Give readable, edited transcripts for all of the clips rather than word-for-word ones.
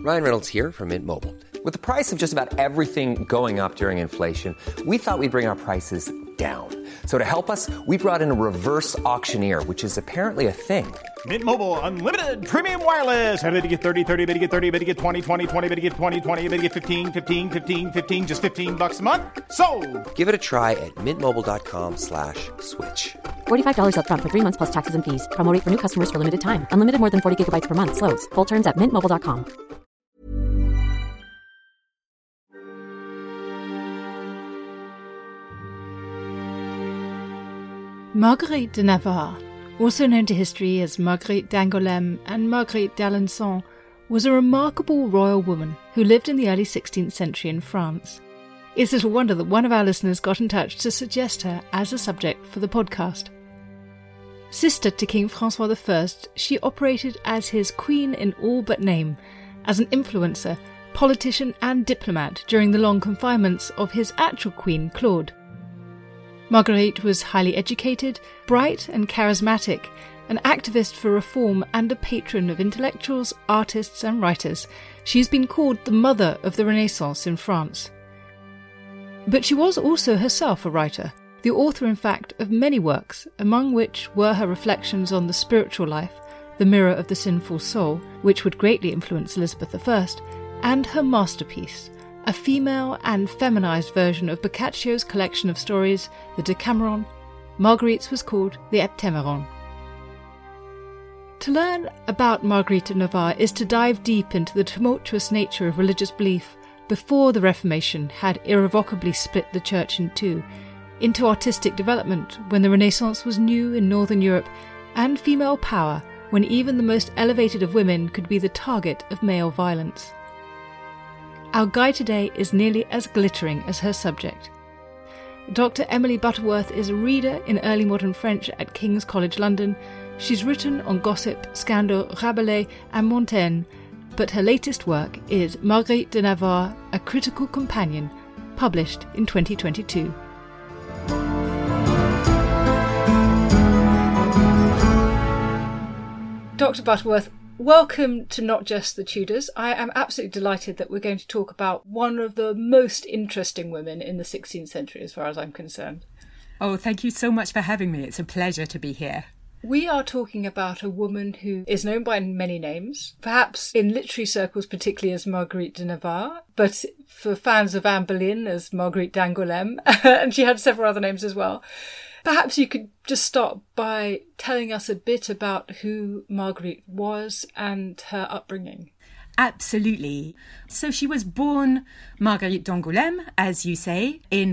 Ryan Reynolds here from Mint Mobile. With the price of just about everything going up during inflation, we thought we'd bring our prices down. So to help us, we brought in a reverse auctioneer, which is apparently a thing. Mint Mobile Unlimited Premium Wireless. How to get 30, 30, bit to get 30, bit to get 20, 20, 20, bit to get 20, 20, bit to get 15, 15, 15, 15, just $15 a month? Sold! Give it a try at mintmobile.com/switch. $45 up front for 3 months plus taxes and fees. Promo rate for new customers for limited time. Unlimited more than 40 gigabytes per month. Slows full terms at mintmobile.com. Marguerite de Navarre, also known to history as Marguerite d'Angoulême and Marguerite d'Alençon, was a remarkable royal woman who lived in the early 16th century in France. It's little wonder that one of our listeners got in touch to suggest her as a subject for the podcast. Sister to King Francois I, she operated as his queen in all but name, as an influencer, politician and diplomat during the long confinements of his actual queen, Claude. Marguerite was highly educated, bright and charismatic, an activist for reform and a patron of intellectuals, artists and writers. She's been called the mother of the Renaissance in France. But she was also herself a writer, the author in fact of many works, among which were her reflections on the spiritual life, The Mirror of the Sinful Soul, which would greatly influence Elizabeth I, and her masterpiece, a female and feminized version of Boccaccio's collection of stories, the Decameron. Marguerite's was called the Heptameron. To learn about Marguerite de Navarre is to dive deep into the tumultuous nature of religious belief before the Reformation had irrevocably split the Church in two, into artistic development when the Renaissance was new in Northern Europe, and female power when even the most elevated of women could be the target of male violence. Our guide today is nearly as glittering as her subject. Dr. Emily Butterworth is a reader in early modern French at King's College London. She's written on gossip, scandal, Rabelais and Montaigne, but her latest work is Marguerite de Navarre, A Critical Companion, published in 2022. Dr. Butterworth, welcome to Not Just the Tudors. I am absolutely delighted that we're going to talk about one of the most interesting women in the 16th century, as far as I'm concerned. Oh, thank you so much for having me. It's a pleasure to be here. We are talking about a woman who is known by many names, perhaps in literary circles particularly as Marguerite de Navarre, but for fans of Anne Boleyn as Marguerite d'Angoulême, and she had several other names as well. Perhaps you could just start by telling us a bit about who Marguerite was and her upbringing. Absolutely. So she was born Marguerite d'Angoulême, as you say, in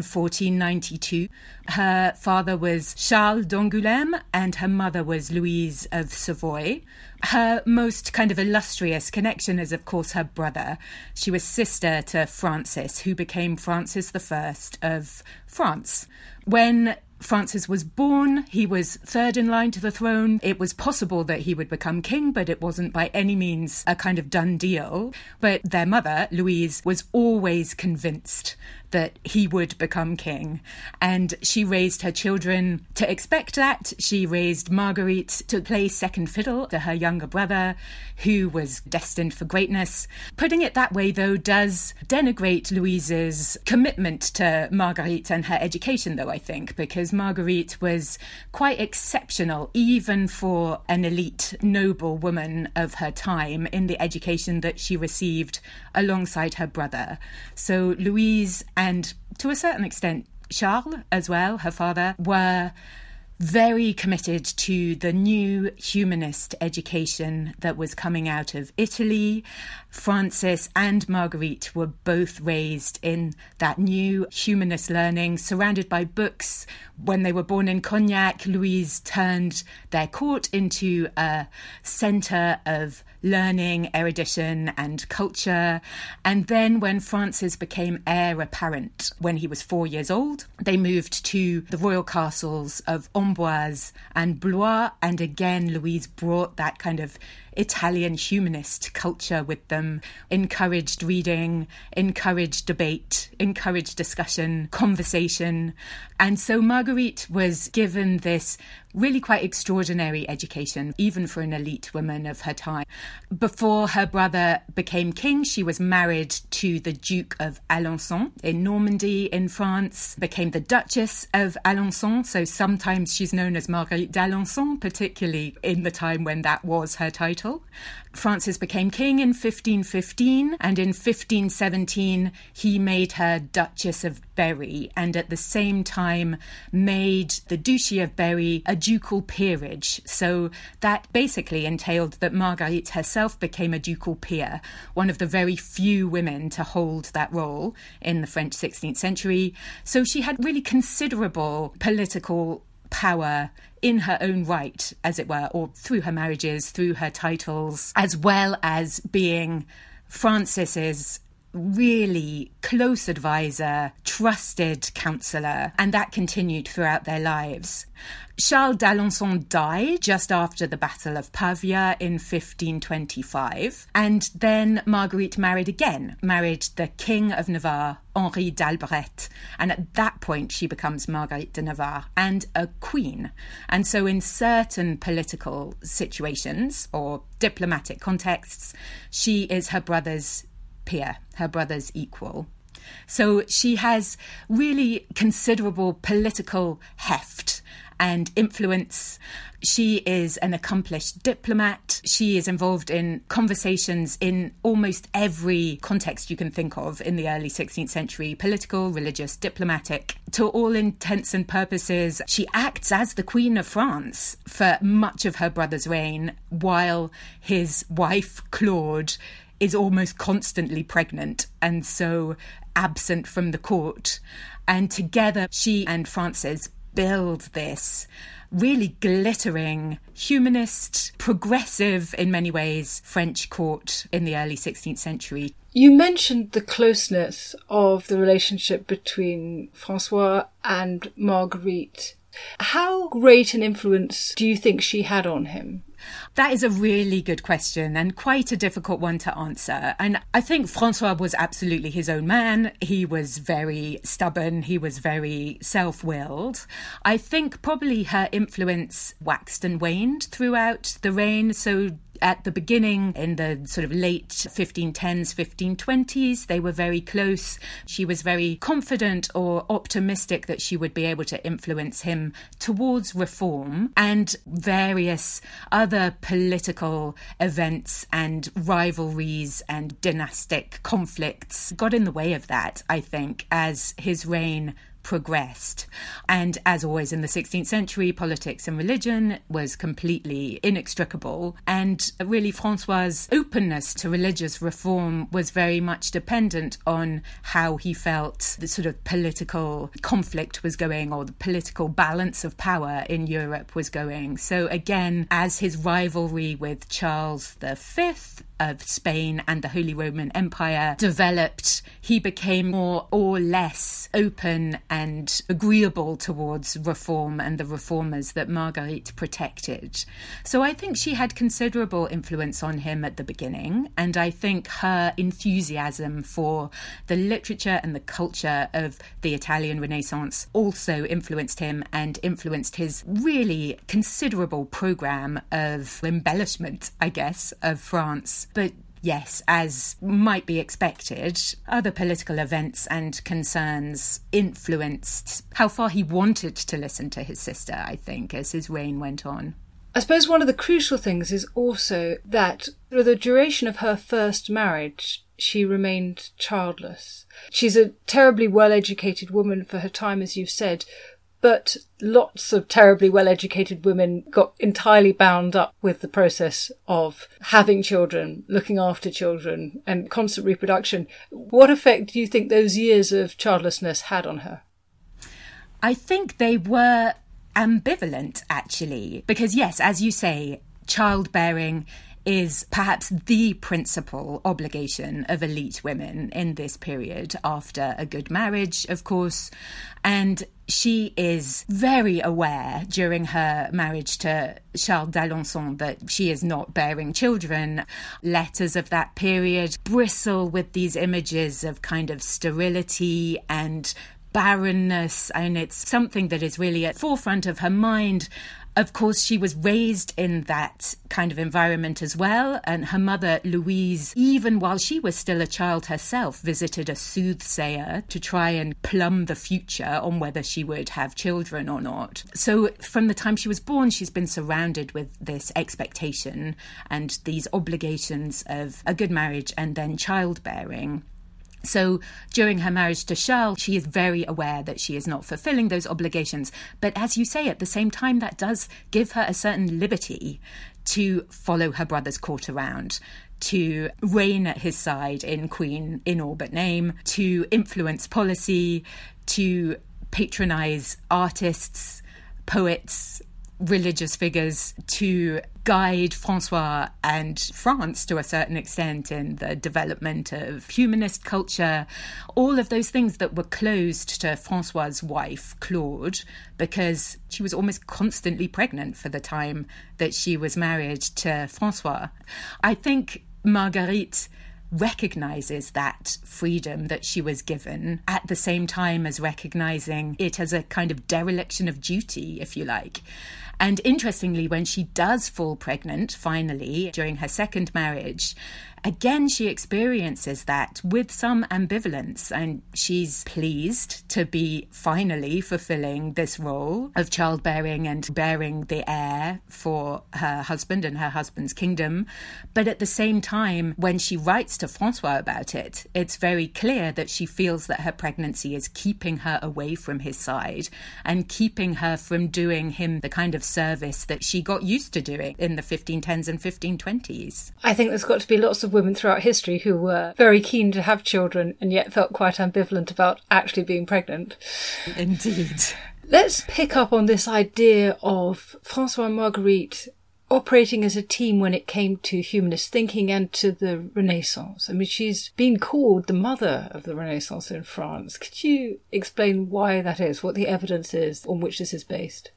1492. Her father was Charles d'Angoulême and her mother was Louise of Savoy. Her most kind of illustrious connection is, of course, her brother. She was sister to Francis, who became Francis I of France. When Francis was born, he was third in line to the throne. It was possible that he would become king, but it wasn't by any means a kind of done deal. But their mother, Louise, was always convinced that he would become king. And she raised her children to expect that. She raised Marguerite to play second fiddle to her younger brother, who was destined for greatness. Putting it that way, though, does denigrate Louise's commitment to Marguerite and her education, though, I think, because Marguerite was quite exceptional, even for an elite, noble woman of her time, in the education that she received alongside her brother. So Louise and, to a certain extent, Charles as well, her father, were very committed to the new humanist education that was coming out of Italy. Francis and Marguerite were both raised in that new humanist learning, surrounded by books. When they were born in Cognac, Louise turned their court into a centre of learning, erudition and culture. And then when Francis became heir apparent, when he was 4 years old, they moved to the royal castles of Amboise and Blois. And again, Louise brought that kind of Italian humanist culture with them, encouraged reading, encouraged debate, encouraged discussion, conversation. And so Marguerite was given this really quite extraordinary education, even for an elite woman of her time. Before her brother became king, she was married to the Duke of Alençon in Normandy in France, became the Duchess of Alençon, so sometimes she's known as Marguerite d'Alençon, particularly in the time when that was her title. Francis became king in 1515, and in 1517 he made her Duchess of Berry, and at the same time made the Duchy of Berry a ducal peerage. So that basically entailed that Marguerite herself became a ducal peer, one of the very few women to hold that role in the French 16th century. So she had really considerable political power in her own right, as it were, or through her marriages, through her titles, as well as being Francis's really close advisor, trusted counsellor, and that continued throughout their lives. Charles d'Alençon died just after the Battle of Pavia in 1525, and then Marguerite married the King of Navarre, Henri d'Albret, and at that point she becomes Marguerite de Navarre and a queen. And so in certain political situations or diplomatic contexts, she is her brother's peer, her brother's equal. So she has really considerable political heft and influence. She is an accomplished diplomat. She is involved in conversations in almost every context you can think of in the early 16th century, political, religious, diplomatic. To all intents and purposes, she acts as the Queen of France for much of her brother's reign, while his wife, Claude, is almost constantly pregnant and so absent from the court. And together, she and Francis build this really glittering, humanist, progressive in many ways, French court in the early 16th century. You mentioned the closeness of the relationship between Francois and Marguerite. How great an influence do you think she had on him? That is a really good question and quite a difficult one to answer. And I think Francois was absolutely his own man. He was very stubborn. He was very self-willed. I think probably her influence waxed and waned throughout the reign. So at the beginning, in the sort of late 1510s, 1520s, they were very close. She was very confident or optimistic that she would be able to influence him towards reform, and various other political events and rivalries and dynastic conflicts got in the way of that, I think, as his reign progressed. And as always in the 16th century, politics and religion was completely inextricable. And really Francois' openness to religious reform was very much dependent on how he felt the sort of political conflict was going, or the political balance of power in Europe was going. So again, as his rivalry with Charles V of Spain and the Holy Roman Empire developed, he became more or less open and agreeable towards reform and the reformers that Marguerite protected. So I think she had considerable influence on him at the beginning, and I think her enthusiasm for the literature and the culture of the Italian Renaissance also influenced him and influenced his really considerable programme of embellishment, I guess, of France. But yes, as might be expected, other political events and concerns influenced how far he wanted to listen to his sister, I think, as his reign went on. I suppose one of the crucial things is also that through the duration of her first marriage, she remained childless. She's a terribly well-educated woman for her time, as you've said, but lots of terribly well-educated women got entirely bound up with the process of having children, looking after children, and constant reproduction. What effect do you think those years of childlessness had on her? I think they were ambivalent, actually, because yes, as you say, childbearing is perhaps the principal obligation of elite women in this period after a good marriage, of course. And she is very aware during her marriage to Charles d'Alençon that she is not bearing children. Letters of that period bristle with these images of kind of sterility and barrenness, and it's something that is really at the forefront of her mind. Of course, she was raised in that kind of environment as well, and her mother, Louise, even while she was still a child herself, visited a soothsayer to try and plumb the future on whether she would have children or not. So from the time she was born, she's been surrounded with this expectation and these obligations of a good marriage and then childbearing. So during her marriage to Charles, she is very aware that she is not fulfilling those obligations. But as you say, at the same time, that does give her a certain liberty to follow her brother's court around, to reign at his side in Queen in all but name, to influence policy, to patronise artists, poets, religious figures, to guide Francois and France to a certain extent in the development of humanist culture, all of those things that were closed to Francois's wife, Claude, because she was almost constantly pregnant for the time that she was married to Francois. I think Marguerite recognises that freedom that she was given at the same time as recognising it as a kind of dereliction of duty, if you like. And interestingly, when she does fall pregnant, finally, during her second marriage, again, she experiences that with some ambivalence, and she's pleased to be finally fulfilling this role of childbearing and bearing the heir for her husband and her husband's kingdom. But at the same time, when she writes to Francois about it, it's very clear that she feels that her pregnancy is keeping her away from his side and keeping her from doing him the kind of service that she got used to doing in the 1510s and 1520s. I think there's got to be lots of women throughout history who were very keen to have children and yet felt quite ambivalent about actually being pregnant. Indeed. Let's pick up on this idea of Francois and Marguerite operating as a team when it came to humanist thinking and to the Renaissance. I mean, she's been called the mother of the Renaissance in France. Could you explain why that is, what the evidence is on which this is based?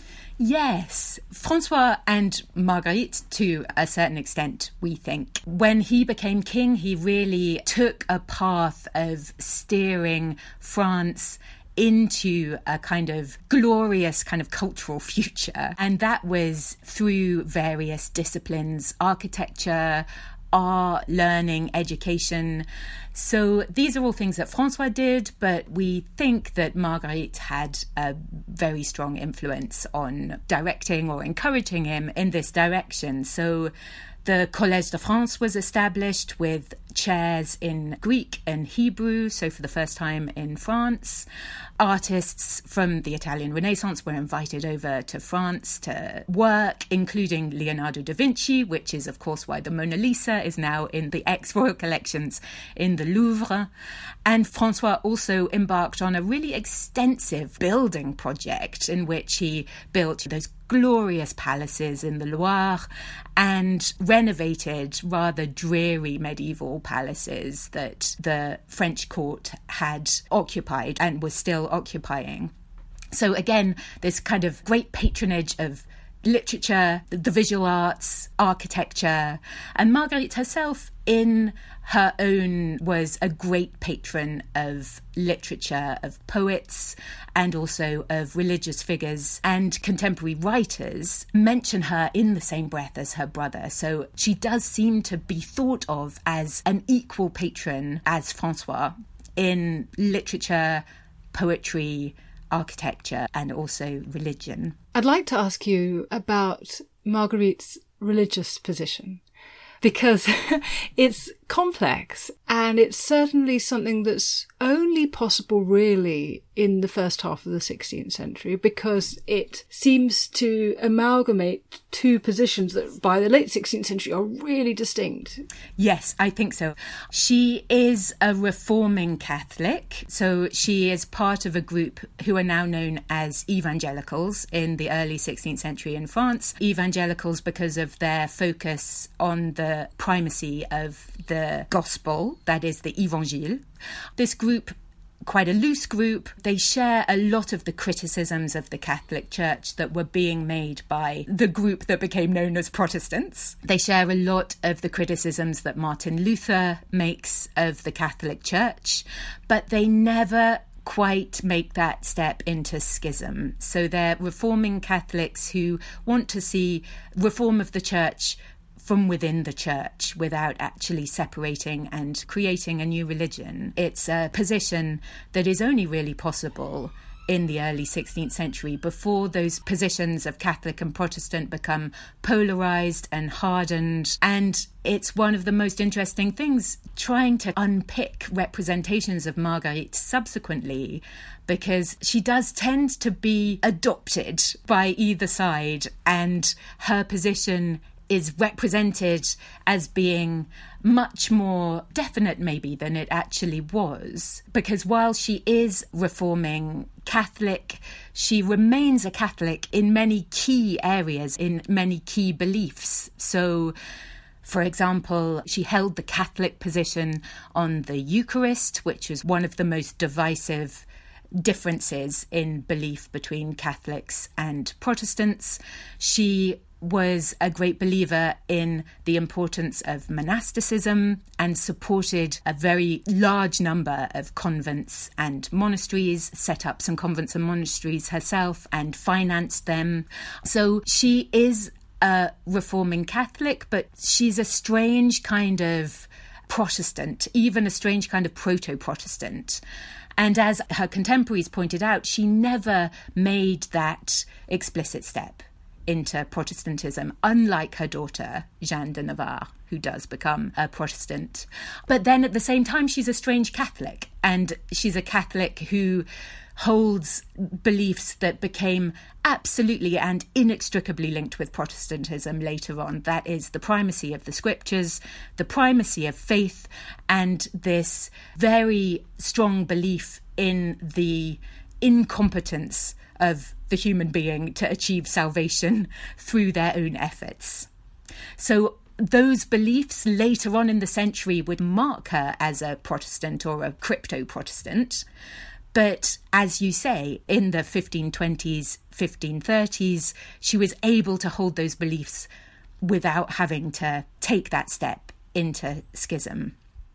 Yes, Francois and Marguerite, to a certain extent, we think. When he became king, he really took a path of steering France into a kind of glorious kind of cultural future. And that was through various disciplines, architecture, art, learning, education. So these are all things that Francois did, but we think that Marguerite had a very strong influence on directing or encouraging him in this direction. So the Collège de France was established with chairs in Greek and Hebrew, so for the first time in France. Artists from the Italian Renaissance were invited over to France to work, including Leonardo da Vinci, which is, of course, why the Mona Lisa is now in the ex-royal collections in the Louvre. And Francois also embarked on a really extensive building project in which he built those glorious palaces in the Loire and renovated rather dreary medieval palaces that the French court had occupied and was still occupying. So again, this kind of great patronage of literature, the visual arts, architecture, and Marguerite herself in her own was a great patron of literature, of poets, and also of religious figures, and contemporary writers mention her in the same breath as her brother. So she does seem to be thought of as an equal patron as Francois in literature, poetry, architecture, and also religion. I'd like to ask you about Marguerite's religious position, because it's complex, and it's certainly something that's only possible really in the first half of the 16th century, because it seems to amalgamate two positions that by the late 16th century are really distinct. Yes, I think so. She is a reforming Catholic, so she is part of a group who are now known as evangelicals in the early 16th century in France. Evangelicals because of their focus on the primacy of the gospel, that is the évangile. This group, quite a loose group, they share a lot of the criticisms of the Catholic Church that were being made by the group that became known as Protestants. They share a lot of the criticisms that Martin Luther makes of the Catholic Church, but they never quite make that step into schism. So they're reforming Catholics who want to see reform of the Church from within the Church without actually separating and creating a new religion. It's a position that is only really possible in the early 16th century, before those positions of Catholic and Protestant become polarised and hardened. And it's one of the most interesting things trying to unpick representations of Marguerite subsequently, because she does tend to be adopted by either side, and her position is represented as being much more definite maybe than it actually was. Because while she is reforming Catholic, she remains a Catholic in many key areas, in many key beliefs. So, for example, she held the Catholic position on the Eucharist, which was one of the most divisive differences in belief between Catholics and Protestants. She was a great believer in the importance of monasticism and supported a very large number of convents and monasteries, set up some convents and monasteries herself and financed them. So she is a reforming Catholic, but she's a strange kind of Protestant, even a strange kind of proto-Protestant. And as her contemporaries pointed out, she never made that explicit step into Protestantism, unlike her daughter, Jeanne de Navarre, who does become a Protestant. But then at the same time, she's a strange Catholic, and she's a Catholic who holds beliefs that became absolutely and inextricably linked with Protestantism later on. That is the primacy of the scriptures, the primacy of faith, and this very strong belief in the incompetence of the human being to achieve salvation through their own efforts. So those beliefs later on in the century would mark her as a Protestant or a crypto-Protestant. But as you say, in the 1520s, 1530s, she was able to hold those beliefs without having to take that step into schism.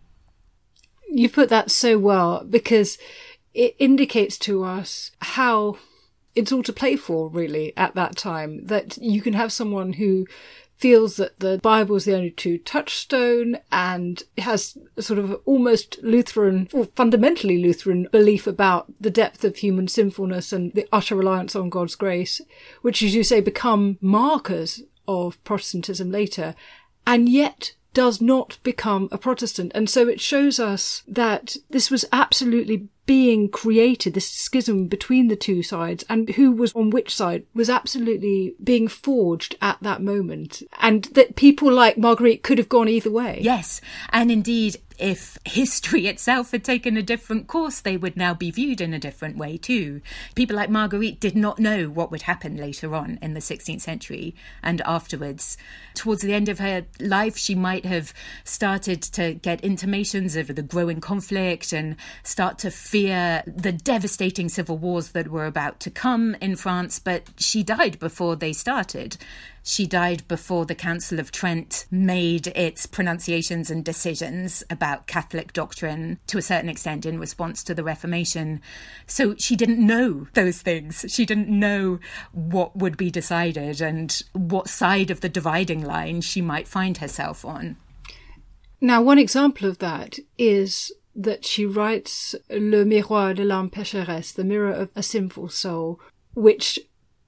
You put that so well, because it indicates to us how it's all to play for, really, at that time, that you can have someone who feels that the Bible is the only true touchstone and has a sort of almost Lutheran, or fundamentally Lutheran, belief about the depth of human sinfulness and the utter reliance on God's grace, which, as you say, become markers of Protestantism later, and yet does not become a Protestant. And so it shows us that this was absolutely being created, this schism between the two sides, and who was on which side was absolutely being forged at that moment. And that people like Marguerite could have gone either way. Yes, and indeed, if history itself had taken a different course, they would now be viewed in a different way too. People like Marguerite did not know what would happen later on in the 16th century and afterwards. Towards the end of her life, she might have started to get intimations of the growing conflict and start to fear the devastating civil wars that were about to come in France, but she died before they started. She died before the Council of Trent made its pronunciations and decisions about Catholic doctrine, to a certain extent in response to the Reformation. So she didn't know those things. She didn't know what would be decided and what side of the dividing line she might find herself on. Now, one example of that is that she writes Le Miroir de l'âme pécheresse, the mirror of a sinful soul, which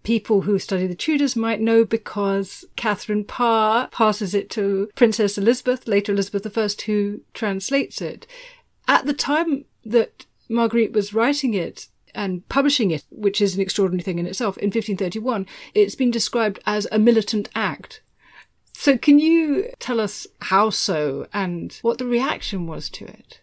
people who study the Tudors might know because Catherine Parr passes it to Princess Elizabeth, later Elizabeth I, who translates it. At the time that Marguerite was writing it and publishing it, which is an extraordinary thing in itself, in 1531, it's been described as a militant act. So can you tell us how so and what the reaction was to it?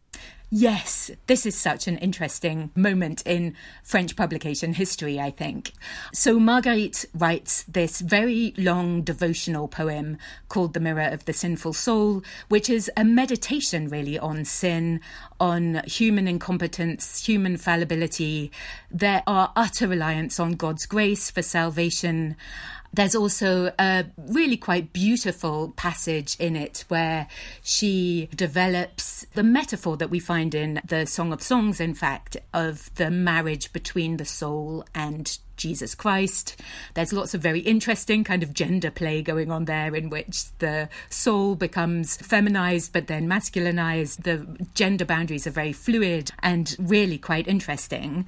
Yes, this is such an interesting moment in French publication history, I think. So Marguerite writes this very long devotional poem called The Mirror of the Sinful Soul, which is a meditation really on sin, on human incompetence, human fallibility, their utter reliance on God's grace for salvation. There's also a really quite beautiful passage in it where she develops the metaphor that we find in the Song of Songs, in fact, of the marriage between the soul and Jesus Christ. There's lots of very interesting kind of gender play going on there in which the soul becomes feminized but then masculinized. The gender boundaries are very fluid and really quite interesting.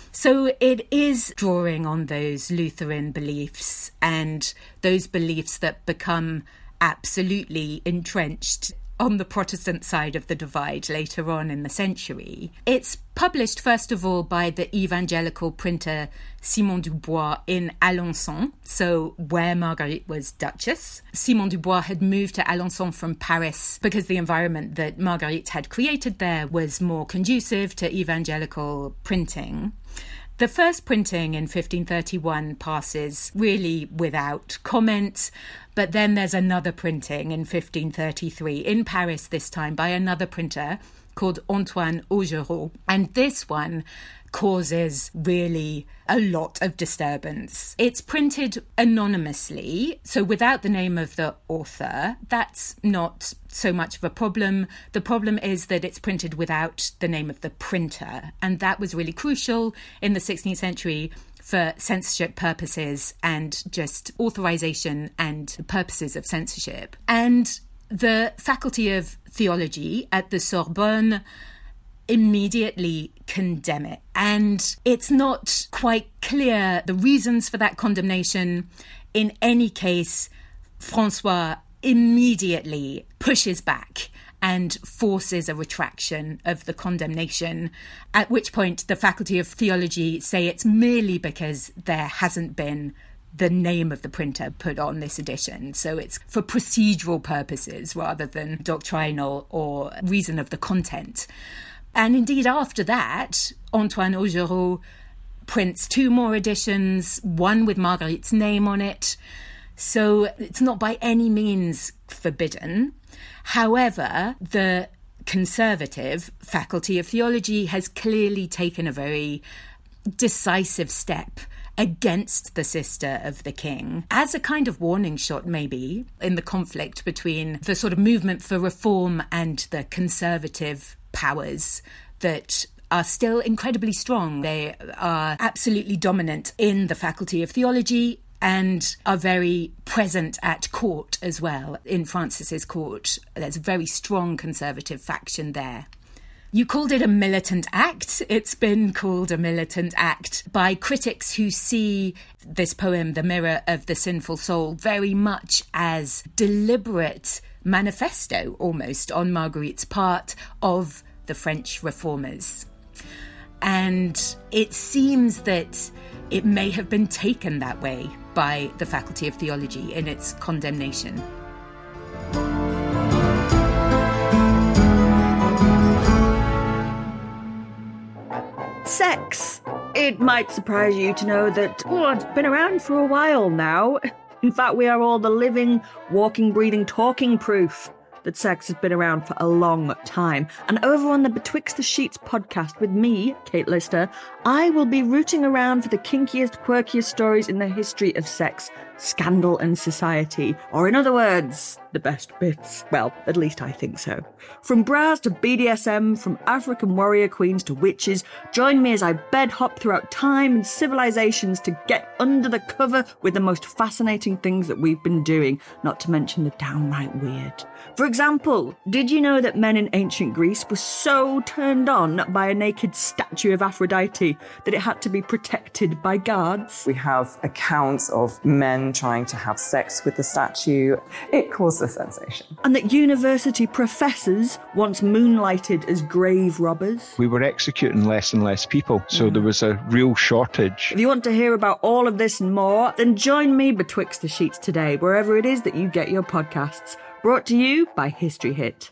So it is drawing on those Lutheran beliefs and those beliefs that become absolutely entrenched on the Protestant side of the divide later on in the century. It's published, first of all, by the evangelical printer Simon Dubois in Alençon, so where Marguerite was Duchess. Simon Dubois had moved to Alençon from Paris because the environment that Marguerite had created there was more conducive to evangelical printing. The first printing in 1531 passes really without comment, but then there's another printing in 1533 in Paris this time by another printer called Antoine Augereau. And this one causes really a lot of disturbance. It's printed anonymously, so without the name of the author. That's not so much of a problem. The problem is that it's printed without the name of the printer, and that was really crucial in the 16th century for censorship purposes and just authorization and purposes of censorship. And the Faculty of Theology at the Sorbonne immediately condemn it. And it's not quite clear the reasons for that condemnation. In any case, Francois immediately pushes back and forces a retraction of the condemnation, at which point the Faculty of Theology say it's merely because there hasn't been the name of the printer put on this edition. So it's for procedural purposes rather than doctrinal or reason of the content. And indeed, after that, Antoine Augereau prints 2 more editions, one with Marguerite's name on it. So it's not by any means forbidden. However, the conservative Faculty of Theology has clearly taken a very decisive step against the sister of the king, as a kind of warning shot maybe in the conflict between the sort of movement for reform and the conservative powers that are still incredibly strong. They are absolutely dominant in the Faculty of Theology and are very present at court as well. In Francis's court, there's a very strong conservative faction there. You called it a militant act. It's been called a militant act by critics who see this poem, The Mirror of the Sinful Soul, very much as deliberate manifesto, almost, on Marguerite's part of the French reformers. And it seems that it may have been taken that way by the Faculty of Theology in its condemnation. Sex. It might surprise you to know that, it's been around for a while now. In fact, we are all the living, walking, breathing, talking proof that sex has been around for a long time. And over on the Betwixt the Sheets podcast with me, Kate Lister, I will be rooting around for the kinkiest, quirkiest stories in the history of sex. scandal and society, or in other words, the best bits. Well, at least I think so. From bras to BDSM, from African warrior queens to witches, join me as I bed hop throughout time and civilizations to get under the cover with the most fascinating things that we've been doing, not to mention the downright weird. For example, did you know that men in ancient Greece were so turned on by a naked statue of Aphrodite that it had to be protected by guards? We have accounts of men trying to have sex with the statue. It caused a sensation. And that university professors once moonlighted as grave robbers? We were executing less and less people, so there was a real shortage. If you want to hear about all of this and more, then join me betwixt the sheets today, wherever it is that you get your podcasts. Brought to you by History Hit.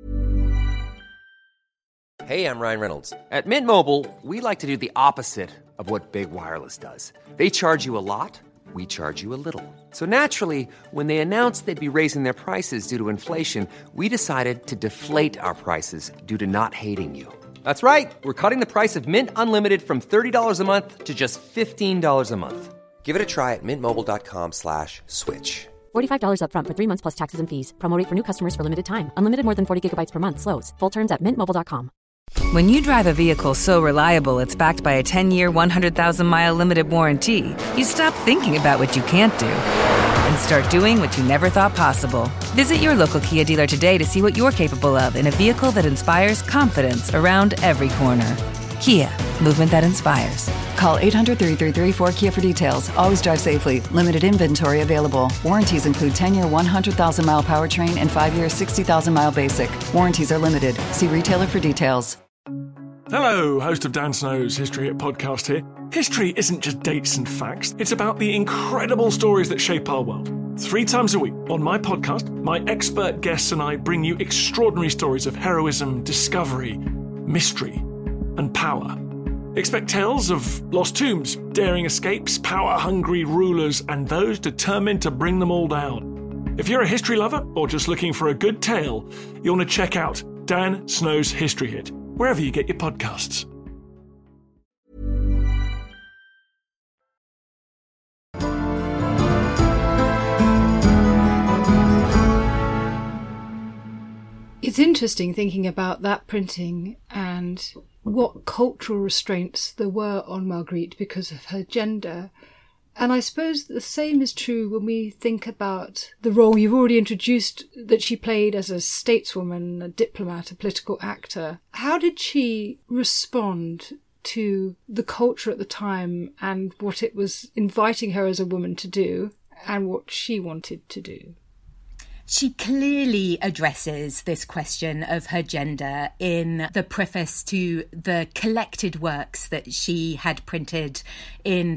Hey, I'm Ryan Reynolds. At Mint Mobile, we like to do the opposite of what Big Wireless does. They charge you a lot, we charge you a little. So naturally, when they announced they'd be raising their prices due to inflation, we decided to deflate our prices due to not hating you. That's right. We're cutting the price of Mint Unlimited from $30 a month to just $15 a month. Give it a try at mintmobile.com/switch. $45 up front for 3 months plus taxes and fees. Promo rate for new customers for limited time. Unlimited more than 40 gigabytes per month slows. Full terms at mintmobile.com. When you drive a vehicle so reliable it's backed by a 10-year, 100,000-mile limited warranty, you stop thinking about what you can't do and start doing what you never thought possible. Visit your local Kia dealer today to see what you're capable of in a vehicle that inspires confidence around every corner. Kia, movement that inspires. Call 800-333-4KIA for details. Always drive safely. Limited inventory available. Warranties include 10-year 100,000-mile powertrain and 5-year 60,000-mile basic. Warranties are limited. See retailer for details. Hello, host of Dan Snow's History Hit podcast here. History isn't just dates and facts. It's about the incredible stories that shape our world. 3 times a week on my podcast, my expert guests and I bring you extraordinary stories of heroism, discovery, mystery, and power. Expect tales of lost tombs, daring escapes, power-hungry rulers, and those determined to bring them all down. If you're a history lover or just looking for a good tale, you'll want to check out Dan Snow's History Hit, wherever you get your podcasts. It's interesting thinking about that printing and what cultural restraints there were on Marguerite because of her gender. And I suppose the same is true when we think about the role you've already introduced that she played as a stateswoman, a diplomat, a political actor. How did she respond to the culture at the time and what it was inviting her as a woman to do and what she wanted to do? She clearly addresses this question of her gender in the preface to the collected works that she had printed in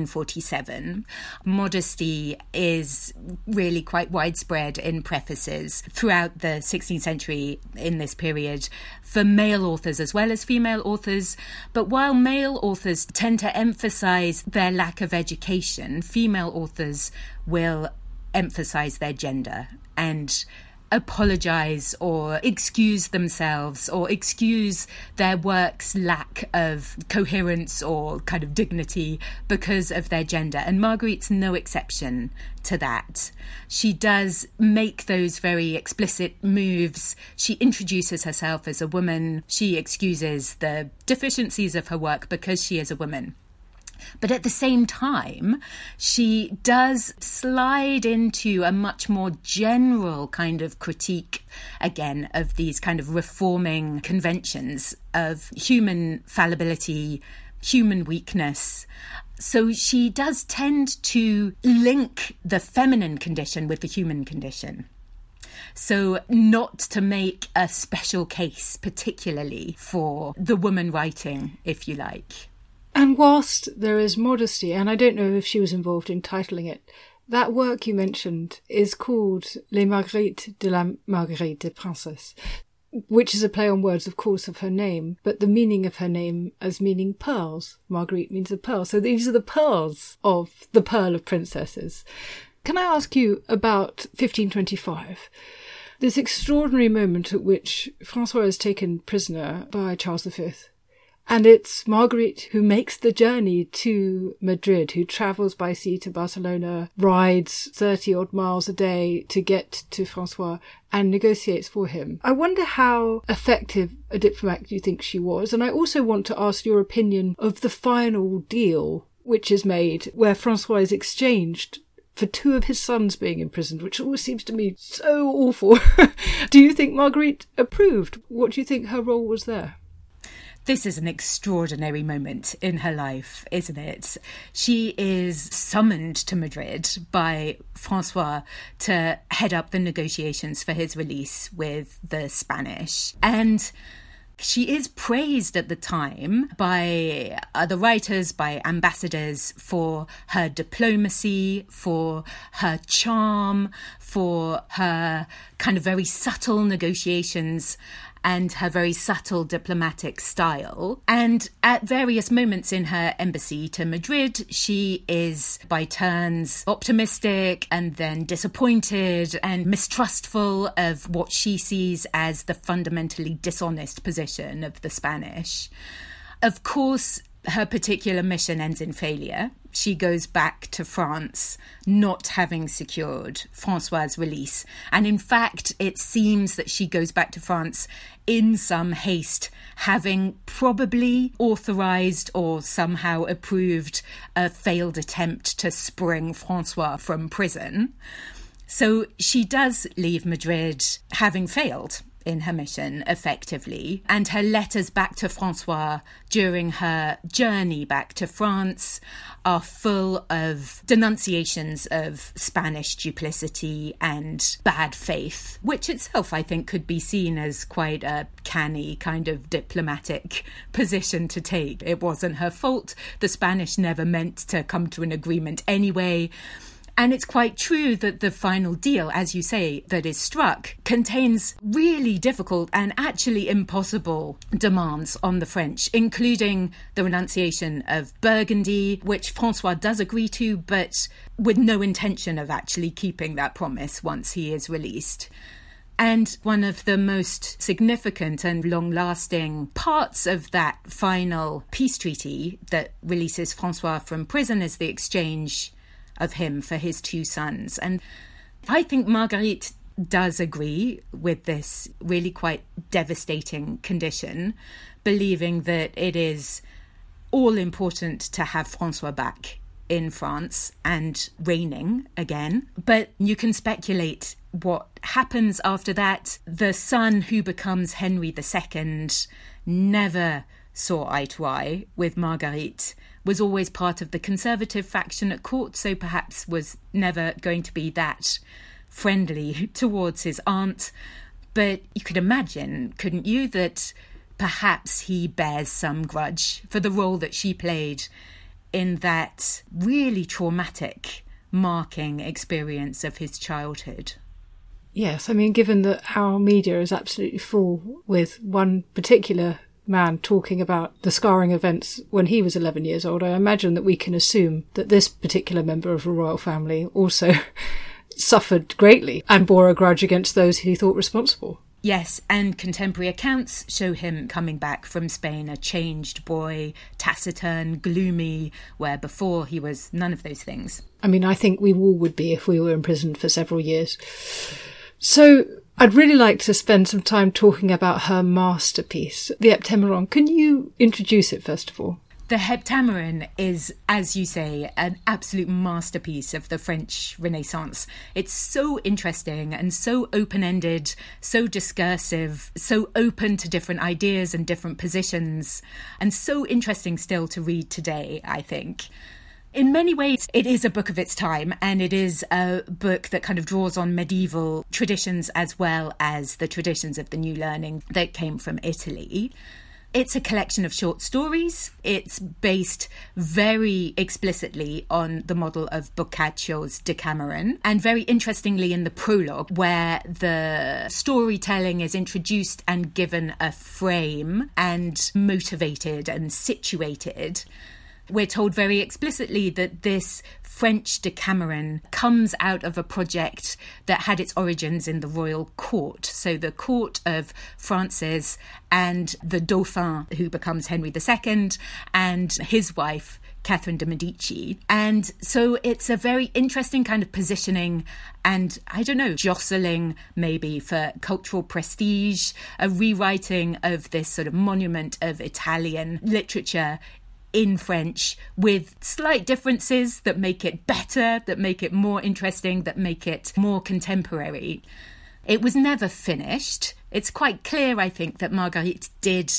1547. Modesty is really quite widespread in prefaces throughout the 16th century in this period for male authors as well as female authors. But while male authors tend to emphasise their lack of education, female authors will emphasise their gender and apologise or excuse themselves or excuse their work's lack of coherence or kind of dignity because of their gender. And Marguerite's no exception to that. She does make those very explicit moves. She introduces herself as a woman. She excuses the deficiencies of her work because she is a woman. But at the same time, she does slide into a much more general kind of critique, again, of these kind of reforming conventions of human fallibility, human weakness. So she does tend to link the feminine condition with the human condition. So not to make a special case particularly for the woman writing, if you like. And whilst there is modesty, and I don't know if she was involved in titling it, that work you mentioned is called Les Marguerites de la Marguerite des Princesses, which is a play on words, of course, of her name, but the meaning of her name as meaning pearls. Marguerite means a pearl. So these are the pearls of the Pearl of Princesses. Can I ask you about 1525? This extraordinary moment at which Francois is taken prisoner by Charles V. And it's Marguerite who makes the journey to Madrid, who travels by sea to Barcelona, rides 30-odd miles a day to get to Francois and negotiates for him. I wonder how effective a diplomat you think she was. And I also want to ask your opinion of the final deal which is made, where Francois is exchanged for 2 of his sons being imprisoned, which always seems to me so awful. Do you think Marguerite approved? What do you think her role was there? This is an extraordinary moment in her life, isn't it? She is summoned to Madrid by Francois to head up the negotiations for his release with the Spanish. And she is praised at the time by other writers, by ambassadors, for her diplomacy, for her charm, for her kind of very subtle negotiations and her very subtle diplomatic style. And at various moments in her embassy to Madrid, she is by turns optimistic and then disappointed and mistrustful of what she sees as the fundamentally dishonest position of the Spanish. Of course, her particular mission ends in failure. She goes back to France not having secured Francois' release. And in fact, it seems that she goes back to France in some haste, having probably authorised or somehow approved a failed attempt to spring Francois from prison. So she does leave Madrid having failed in her mission, effectively. And her letters back to Francois during her journey back to France are full of denunciations of Spanish duplicity and bad faith, which itself, I think, could be seen as quite a canny kind of diplomatic position to take. It wasn't her fault. The Spanish never meant to come to an agreement anyway. And it's quite true that the final deal, as you say, that is struck, contains really difficult and actually impossible demands on the French, including the renunciation of Burgundy, which Francois does agree to, but with no intention of actually keeping that promise once he is released. And one of the most significant and long-lasting parts of that final peace treaty that releases Francois from prison is the exchange of him for his 2 sons. And I think Marguerite does agree with this really quite devastating condition, believing that it is all important to have Francois back in France and reigning again. But you can speculate what happens after that. The son who becomes Henry II never saw eye to eye with Marguerite, was always part of the conservative faction at court, so perhaps was never going to be that friendly towards his aunt. But you could imagine, couldn't you, that perhaps he bears some grudge for the role that she played in that really traumatic, marking experience of his childhood. Yes, I mean, given that our media is absolutely full with one particular man talking about the scarring events when he was 11 years old, I imagine that we can assume that this particular member of the royal family also suffered greatly and bore a grudge against those he thought responsible. Yes, and contemporary accounts show him coming back from Spain a changed boy, taciturn, gloomy, where before he was none of those things. I mean, I think we all would be if we were imprisoned for several years. So I'd really like to spend some time talking about her masterpiece, the Heptameron. Can you introduce it, first of all? The Heptameron is, as you say, an absolute masterpiece of the French Renaissance. It's so interesting and so open-ended, so discursive, so open to different ideas and different positions, and so interesting still to read today, I think. In many ways, it is a book of its time, and it is a book that kind of draws on medieval traditions as well as the traditions of the New Learning that came from Italy. It's a collection of short stories. It's based very explicitly on the model of Boccaccio's Decameron, and very interestingly in the prologue, where the storytelling is introduced and given a frame and motivated and situated. we're told very explicitly that this French Decameron comes out of a project that had its origins in the royal court. So the court of Francis and the Dauphin, who becomes Henry II, and his wife, Catherine de' Medici. And so it's a very interesting kind of positioning and, I don't know, jostling maybe for cultural prestige, a rewriting of this sort of monument of Italian literature in French with slight differences that make it better, that make it more interesting, that make it more contemporary. It was never finished. It's quite clear, I think, that Marguerite did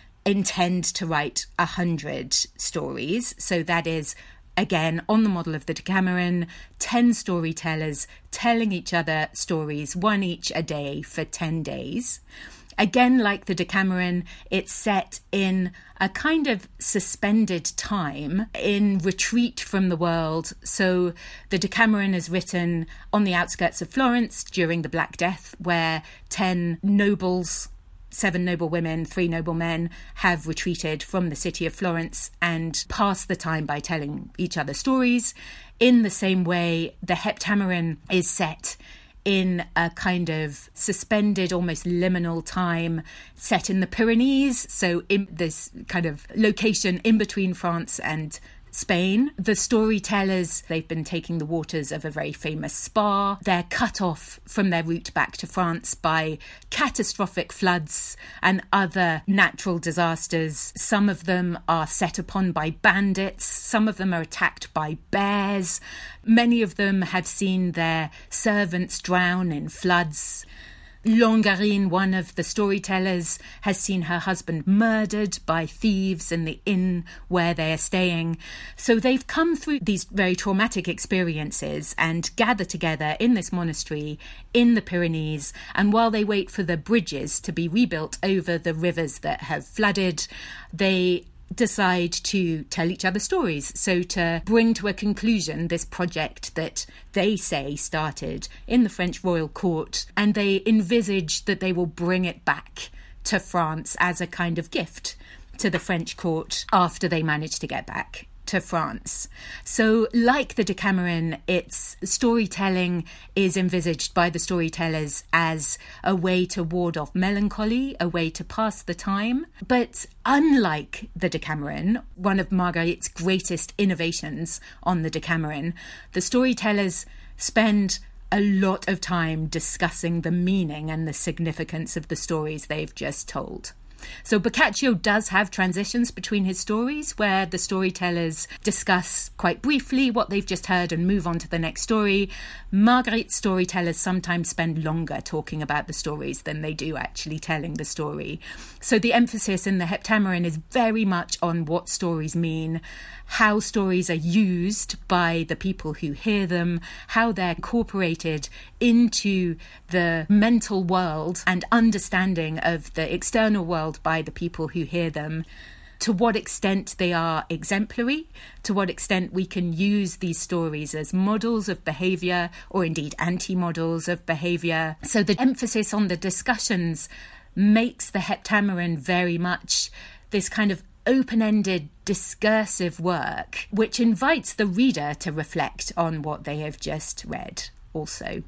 intend to write 100 stories. So that is, again, on the model of the Decameron, 10 storytellers telling each other stories, one each a day for 10 days. Again, like the Decameron, it's set in a kind of suspended time, in retreat from the world. So the Decameron is written on the outskirts of Florence during the Black Death, where 10 nobles, 7 noble women, 3 noble men have retreated from the city of Florence and pass the time by telling each other stories. In the same way, the Heptameron is set in a kind of suspended, almost liminal time, set in the Pyrenees, so in this kind of location in between France and Spain. The storytellers, they've been taking the waters of a very famous spa. They're cut off from their route back to France by catastrophic floods and other natural disasters. Some of them are set upon by bandits. Some of them are attacked by bears. Many of them have seen their servants drown in floods. Longarine, one of the storytellers, has seen her husband murdered by thieves in the inn where they are staying. So they've come through these very traumatic experiences and gather together in this monastery in the Pyrenees. And while they wait for the bridges to be rebuilt over the rivers that have flooded, they decide to tell each other stories, so to bring to a conclusion this project that they say started in the French royal court, and they envisage that they will bring it back to France as a kind of gift to the French court after they manage to get back to France. So like the Decameron, its storytelling is envisaged by the storytellers as a way to ward off melancholy, a way to pass the time. But unlike the Decameron, one of Marguerite's greatest innovations on the Decameron, the storytellers spend a lot of time discussing the meaning and the significance of the stories they've just told. So Boccaccio does have transitions between his stories where the storytellers discuss quite briefly what they've just heard and move on to the next story. Marguerite's storytellers sometimes spend longer talking about the stories than they do actually telling the story. So the emphasis in the Heptameron is very much on what stories mean, how stories are used by the people who hear them, how they're incorporated into the mental world and understanding of the external world by the people who hear them, to what extent they are exemplary, to what extent we can use these stories as models of behaviour or indeed anti-models of behaviour. So the emphasis on the discussions makes the Heptameron very much this kind of open-ended discursive work which invites the reader to reflect on what they have just read also.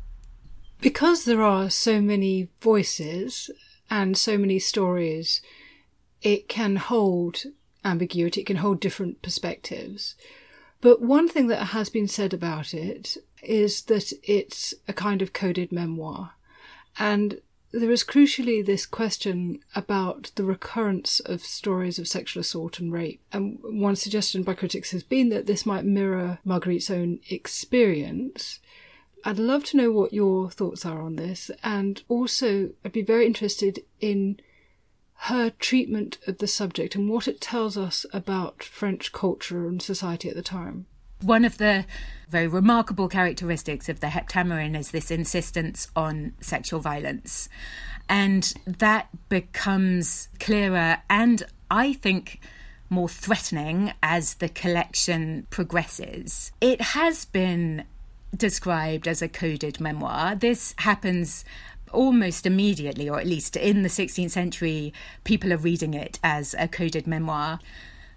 Because there are so many voices and so many stories, it can hold ambiguity, it can hold different perspectives. But one thing that has been said about it is that it's a kind of coded memoir. And there is crucially this question about the recurrence of stories of sexual assault and rape. And one suggestion by critics has been that this might mirror Marguerite's own experience. I'd love to know what your thoughts are on this. And also, I'd be very interested in her treatment of the subject and what it tells us about French culture and society at the time. One of the very remarkable characteristics of the Heptameron is this insistence on sexual violence. And that becomes clearer and, I think, more threatening as the collection progresses. It has been described as a coded memoir. This happens almost immediately, or at least in the 16th century, people are reading it as a coded memoir.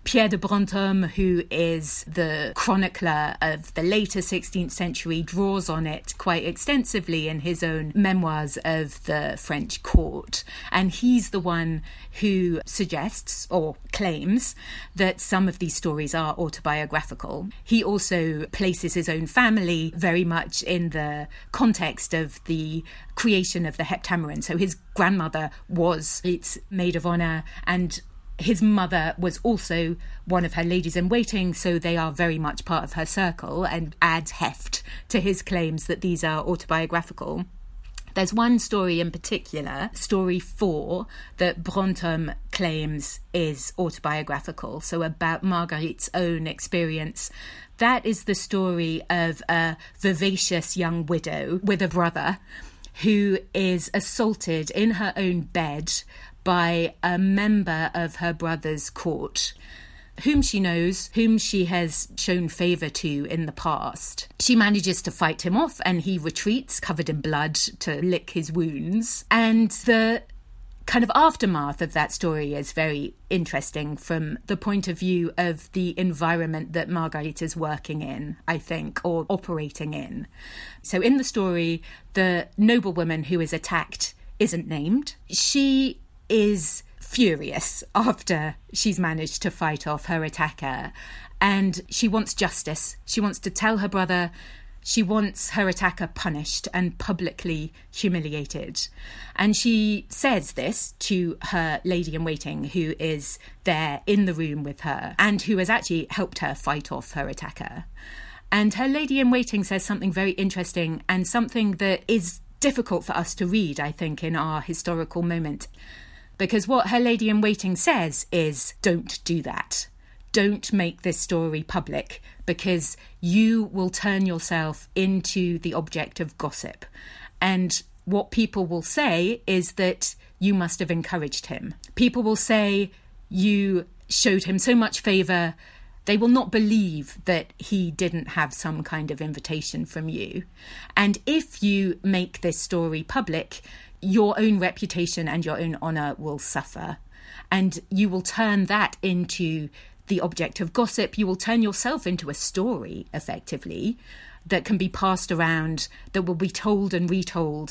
Pierre de Brantôme, who is the chronicler of the later 16th century, draws on it quite extensively in his own memoirs of the French court. And he's the one who suggests or claims that some of these stories are autobiographical. He also places his own family very much in the context of the creation of the Heptameron. So his grandmother was its maid of honour, and his mother was also one of her ladies-in-waiting, so they are very much part of her circle, and adds heft to his claims that these are autobiographical. There's one story in particular, story 4, that Brantôme claims is autobiographical, so about Marguerite's own experience. That is the story of a vivacious young widow with a brother who is assaulted in her own bed by a member of her brother's court, whom she knows, whom she has shown favour to in the past. She manages to fight him off, and he retreats, covered in blood, to lick his wounds. And the kind of aftermath of that story is very interesting from the point of view of the environment that Marguerite is working in, I think, or operating in. So in the story, the noblewoman who is attacked isn't named. She is furious after she's managed to fight off her attacker, and she wants justice. She wants to tell her brother she wants her attacker punished and publicly humiliated. And she says this to her lady-in-waiting, who is there in the room with her and who has actually helped her fight off her attacker. And her lady-in-waiting says something very interesting, and something that is difficult for us to read, I think, in our historical moment. Because what her lady-in-waiting says is, don't do that. Don't make this story public, because you will turn yourself into the object of gossip. And what people will say is that you must have encouraged him. People will say you showed him so much favour. They will not believe that he didn't have some kind of invitation from you. And if you make this story public, your own reputation and your own honour will suffer. And you will turn that into the object of gossip. You will turn yourself into a story, effectively, that can be passed around, that will be told and retold.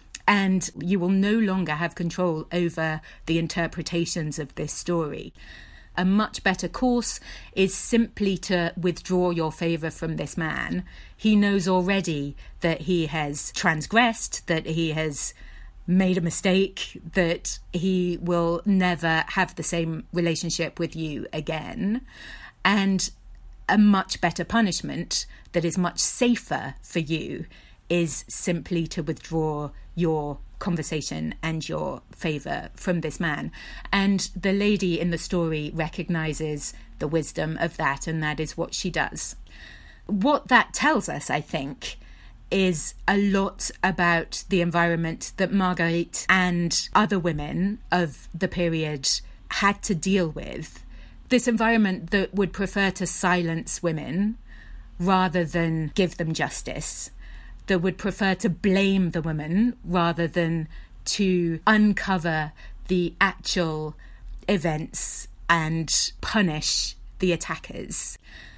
And you will no longer have control over the interpretations of this story. A much better course is simply to withdraw your favour from this man. He knows already that he has transgressed, that he has made a mistake, that he will never have the same relationship with you again. And a much better punishment that is much safer for you is simply to withdraw your conversation and your favour from this man. And the lady in the story recognises the wisdom of that, and that is what she does. What that tells us, I think, is a lot about the environment that Marguerite and other women of the period had to deal with. This environment that would prefer to silence women rather than give them justice, that would prefer to blame the woman rather than to uncover the actual events and punish the attackers.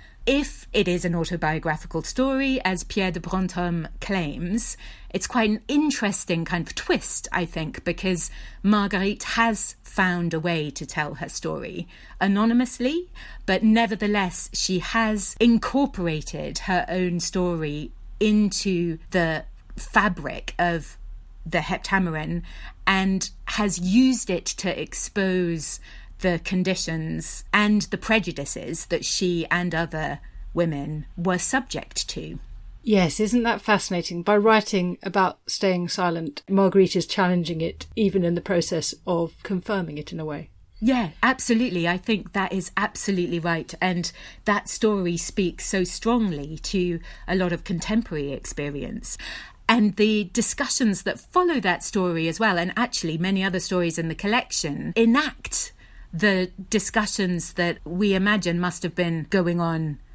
If it is an autobiographical story, as Pierre de Brantôme claims, it's quite an interesting kind of twist, I think, because Marguerite has found a way to tell her story anonymously, but nevertheless she has incorporated her own story into the fabric of the Heptameron and has used it to expose the conditions and the prejudices that she and other women were subject to. Yes, isn't that fascinating? By writing about staying silent, Marguerite is challenging it, even in the process of confirming it in a way. Yeah, absolutely. I think that is absolutely right. And that story speaks so strongly to a lot of contemporary experience. And the discussions that follow that story as well, and actually many other stories in the collection, enact the discussions that we imagine must have been going on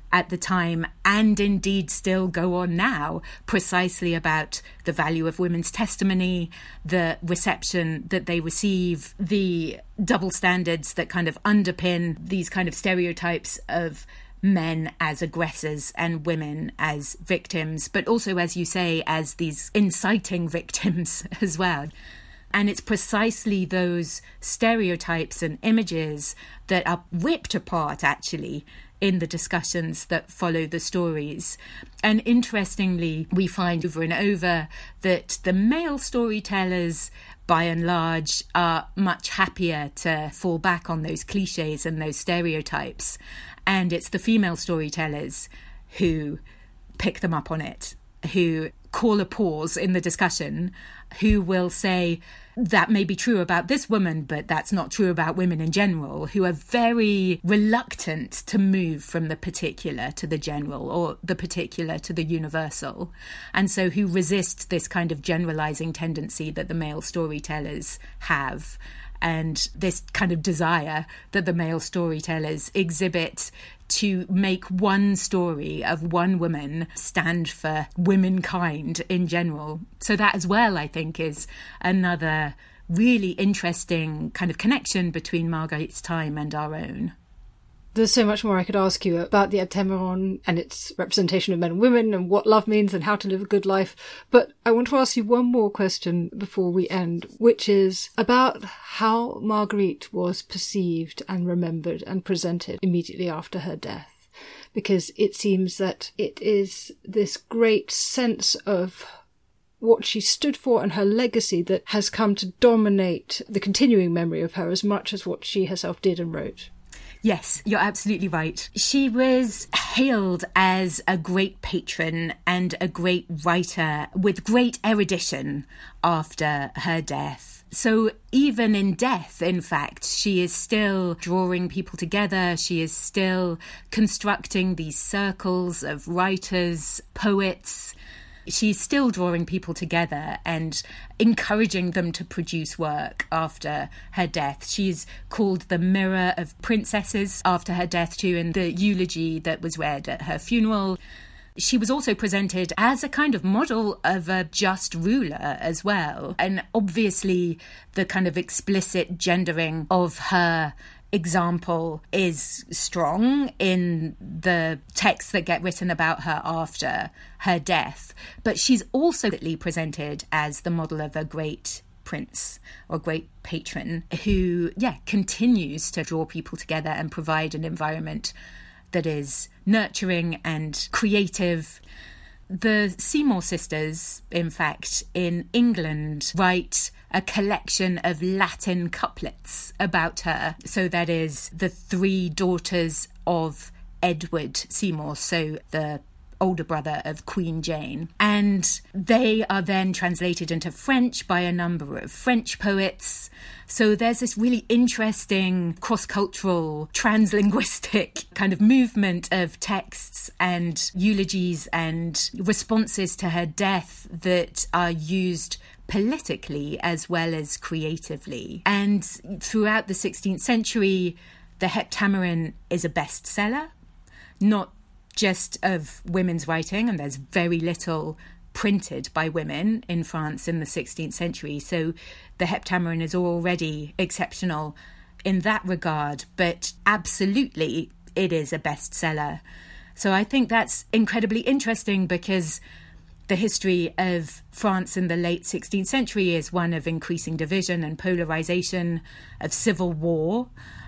at the time, and indeed still go on now, precisely about the value of women's testimony, the reception that they receive, the double standards that kind of underpin these kind of stereotypes of men as aggressors and women as victims, but also, as you say, as these inciting victims as well. And it's precisely those stereotypes and images that are ripped apart, actually, in the discussions that follow the stories. And interestingly, we find over and over that the male storytellers, by and large, are much happier to fall back on those cliches and those stereotypes. And it's the female storytellers who pick them up on it, who call a pause in the discussion, who will say, that may be true about this woman, but that's not true about women in general, who are very reluctant to move from the particular to the general, or the particular to the universal. And so who resist this kind of generalizing tendency that the male storytellers have, and this kind of desire that the male storytellers exhibit to make one story of one woman stand for womankind in general. So that as well, I think, is another really interesting kind of connection between Marguerite's time and our own. There's so much more I could ask you about the Heptameron and its representation of men and women and what love means and how to live a good life. But I want to ask you one more question before we end, which is about how Marguerite was perceived and remembered and presented immediately after her death. Because it seems that it is this great sense of what she stood for and her legacy that has come to dominate the continuing memory of her as much as what she herself did and wrote. Yes, you're absolutely right. She was hailed as a great patron and a great writer with great erudition after her death. So even in death, in fact, she is still drawing people together. She is still constructing these circles of writers, poets. She's still drawing people together and encouraging them to produce work after her death. She's called the Mirror of Princesses after her death too, in the eulogy that was read at her funeral. She was also presented as a kind of model of a just ruler as well. And obviously the kind of explicit gendering of her example is strong in the texts that get written about her after her death, but she's also presented as the model of a great prince or great patron who, continues to draw people together and provide an environment that is nurturing and creative. The Seymour sisters, in fact, in England, write a collection of Latin couplets about her. So that is the three daughters of Edward Seymour, so the older brother of Queen Jane. And they are then translated into French by a number of French poets. So there's this really interesting cross-cultural, translinguistic kind of movement of texts and eulogies and responses to her death that are used politically as well as creatively. And throughout the 16th century, the Heptameron is a bestseller, not just of women's writing, and there's very little printed by women in France in the 16th century. So the Heptameron is already exceptional in that regard, but absolutely it is a bestseller. So I think that's incredibly interesting because the history of France in the late 16th century is one of increasing division and polarisation, of civil war,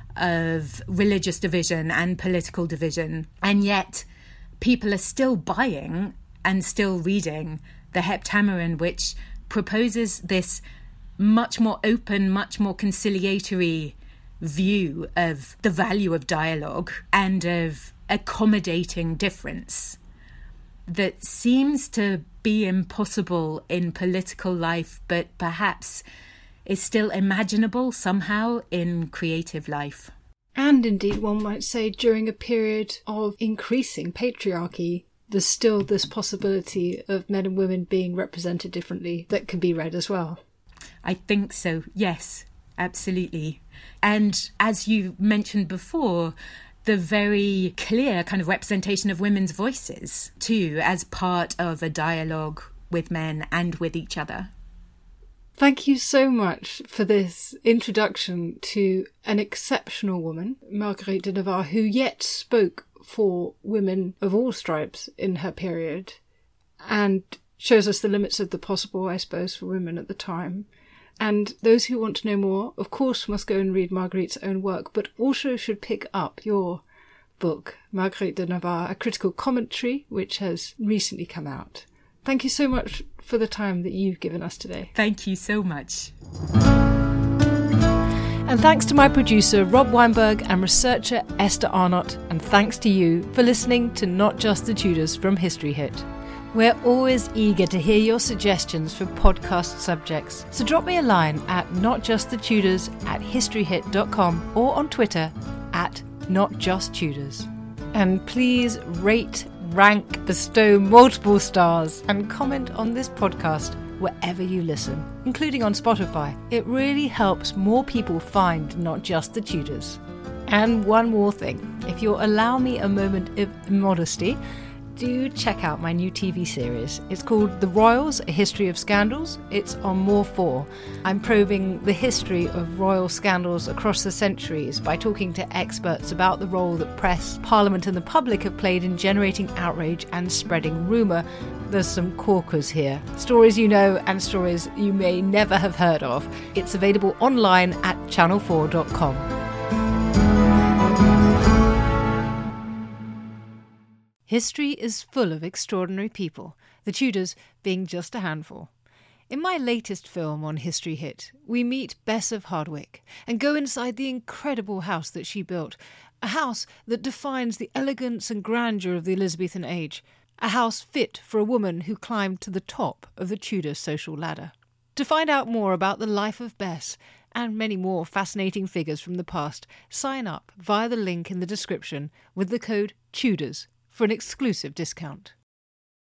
of religious division and political division. And yet people are still buying and still reading the Heptameron, which proposes this much more open, much more conciliatory view of the value of dialogue and of accommodating difference that seems to be impossible in political life, but perhaps is still imaginable somehow in creative life. And indeed, one might say, during a period of increasing patriarchy, there's still this possibility of men and women being represented differently that can be read as well. I think so, yes, absolutely. And as you mentioned before, the very clear kind of representation of women's voices too, as part of a dialogue with men and with each other. Thank you so much for this introduction to an exceptional woman, Marguerite de Navarre, who yet spoke for women of all stripes in her period and shows us the limits of the possible, I suppose, for women at the time. And those who want to know more, of course, must go and read Marguerite's own work, but also should pick up your book, Marguerite de Navarre, A Critical Commentary, which has recently come out. Thank you so much for the time that you've given us today. Thank you so much. And thanks to my producer, Rob Weinberg, and researcher, Esther Arnott. And thanks to you for listening to Not Just the Tudors from History Hit. We're always eager to hear your suggestions for podcast subjects. So drop me a line at notjustthetudors@historyhit.com or on Twitter @notjusttudors. And please rate, rank, bestow multiple stars, and comment on this podcast wherever you listen, including on Spotify. It really helps more people find Not Just the Tudors. And one more thing, if you'll allow me a moment of modesty, do check out my new TV series. It's called The Royals, A History of Scandals. It's on More 4. I'm probing the history of royal scandals across the centuries by talking to experts about the role that press, parliament and the public have played in generating outrage and spreading rumour. There's some corkers here. Stories you know and stories you may never have heard of. It's available online at channel4.com. History is full of extraordinary people, the Tudors being just a handful. In my latest film on History Hit, we meet Bess of Hardwick and go inside the incredible house that she built, a house that defines the elegance and grandeur of the Elizabethan age, a house fit for a woman who climbed to the top of the Tudor social ladder. To find out more about the life of Bess and many more fascinating figures from the past, sign up via the link in the description with the code TUDORS for an exclusive discount.